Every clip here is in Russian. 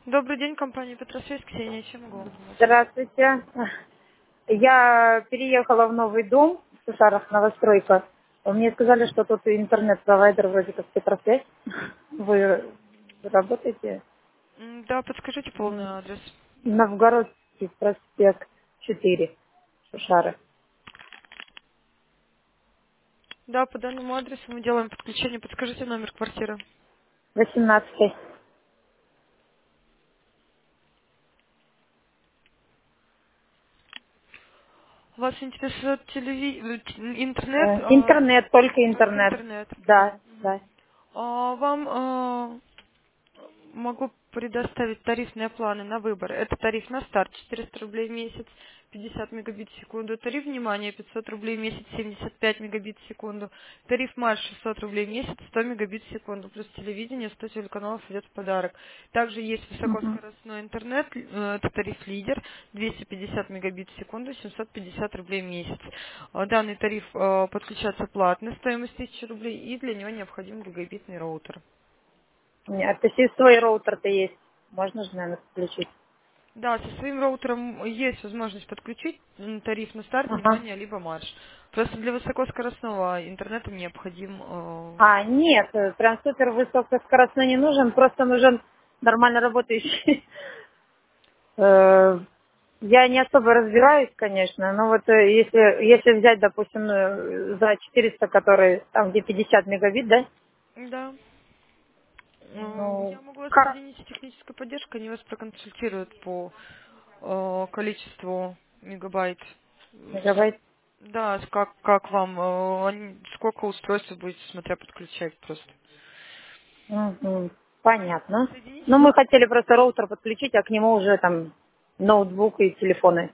Добрый день, компания Петросвязь, Ксения, чем могу вам помочь? Здравствуйте. Я переехала в новый дом в Сушарах, новостройка. Мне сказали, что тут интернет-провайдер вроде как Петросвязь. Вы работаете? Да, подскажите полный адрес. Новгородский проспект 4, Сушары. Да, по данному адресу мы делаем подключение. Подскажите номер квартиры. 18. Вас интересует интернет, Интернет, только только интернет. интернет. Да, да. Вам могу предоставить тарифные планы на выбор. Это тариф на старт 400 рублей в месяц, 50 мегабит в секунду. Тариф внимания 500 рублей в месяц, 75 мегабит в секунду. Тариф марш 600 рублей в месяц, 100 мегабит в секунду. Плюс телевидение, 100 телеканалов идет в подарок. Также есть Мгм. высокоскоростной интернет, это тариф лидер, 250 мегабит в секунду, 750 рублей в месяц. Данный тариф подключается платно, стоимость 1000 рублей, и для него необходим гигабитный роутер. Нет, то есть свой роутер-то есть. Можно же, наверное, подключить. Да, со своим роутером есть возможность подключить тариф на старт, Ага. внимание, либо марш. Просто для высокоскоростного интернета необходим... Нет, прям супер высокоскоростной не нужен, просто нужен нормально работающий. Э, Я не особо разбираюсь, конечно, но вот если взять, допустим, за 400, который там где 50 мегабит, да, Да. ну, Я могу вас как соединить с технической поддержкой, они вас проконсультируют по количеству мегабайт. мегабайт? Да, как вам, сколько устройств вы будете, смотря подключать просто. Мгм, понятно. Соедините Ну, с... мы хотели просто роутер подключить, а к нему уже там ноутбук и телефоны.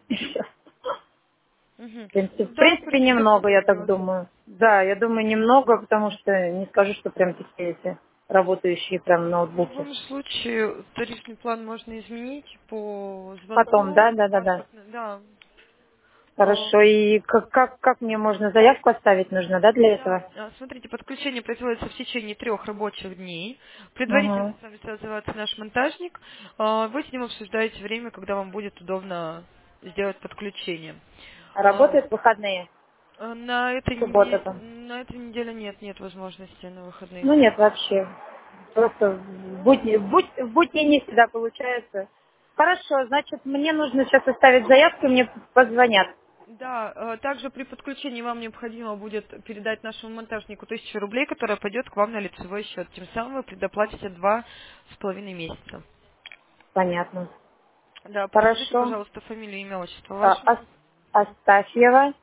Мгм. В Да, в принципе, принципе, немного, я так справилась. думаю. Да, я думаю, немного, потому что не скажу, что прям такие эти работающие прям В ноутбуки. любом случае, тарифный план можно изменить по Потом, звонку да, в да, да, да. паспортный. Да. Хорошо. И как мне можно заявку оставить нужно, да, для Да, этого? смотрите, подключение производится в течение 3 рабочих дней. Предварительно Угу. с вами связывается наш монтажник. Вы с ним обсуждаете время, когда вам будет удобно сделать подключение. А, Работают в выходные, На этой суббота неделе, там. на этой неделе нет возможности на выходные. Ну нет, вообще. Просто в будни не всегда получается. Хорошо, значит, мне нужно сейчас оставить заявку, мне позвонят. Да, также при подключении вам необходимо будет передать нашему монтажнику 1000 рублей, которая пойдет к вам на лицевой счет. Тем самым вы предоплатите 2,5 месяца. Понятно. Да, подскажите, Хорошо. пожалуйста, фамилию, имя, отчество А, ваше. Астафьева,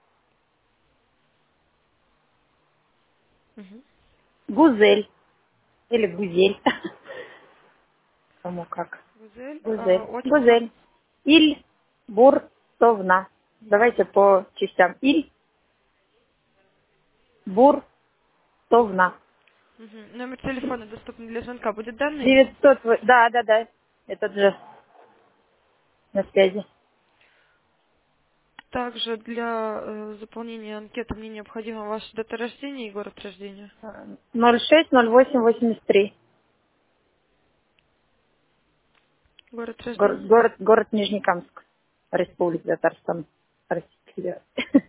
Мгм. Гузель или Гузель. Кому как. Гузель, Гузель. отчество. Гузель. Иль Буртовна. Давайте по частям. Иль Буртовна. Мгм. Номер телефона доступный для звонка будет данный. 900. Да, да, да. Этот же на связи. Также для заполнения анкеты мне необходима ваша дата рождения и город рождения. 06-08-83. Город Город, рождения. город, город Нижнекамск. Республика Татарстан. Российская Федерация.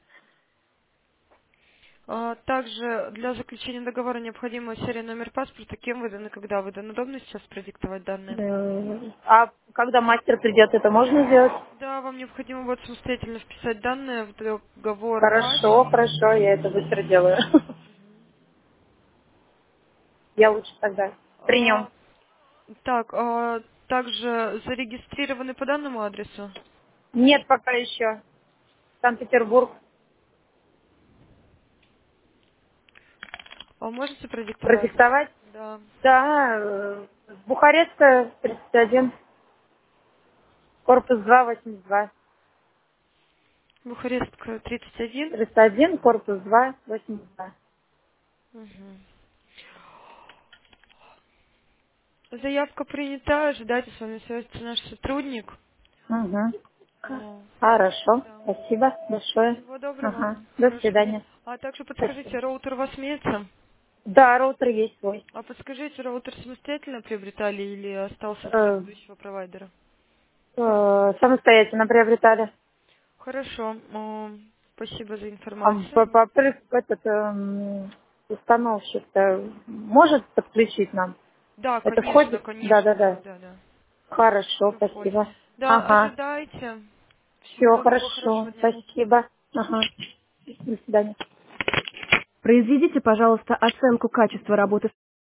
Также для заключения договора необходима серия номер паспорта, кем выдан и когда выдан. Удобно сейчас продиктовать данные? А когда мастер придет, это можно сделать? Да, вам необходимо будет самостоятельно вписать данные в договор ваш. Хорошо, хорошо, я это быстро делаю. Я лучше тогда при нем. А, также зарегистрированы по данному адресу. Нет пока еще. Санкт-Петербург. Можете продиктовать? Продиктовать? Да. Да, Бухарестская, 31, корпус 2, 82. Бухарестская, 31. 301, корпус 2, 82. Мгм. Заявка принята, ожидайте, с вами свяжется наш сотрудник. Угу. О, Хорошо, да. спасибо большое. Всего доброго, Ага, до хорошего дня. свидания. А также Спасибо. подскажите, роутер у вас имеется? Да, роутер есть свой. А подскажите, роутер самостоятельно приобретали или остался от Э, предыдущего провайдера? Самостоятельно приобретали. Хорошо. Спасибо за А информацию. этот установщик-то может подключить нам? Да, Это конечно, входит? Да, да, конечно, да, да. да, да. Хорошо, Все входит. спасибо. Да, Ага. ожидайте. Всего Все доброго, хорошо. хорошего дня. Спасибо. Ага. До свидания. Произведите, пожалуйста, оценку качества работы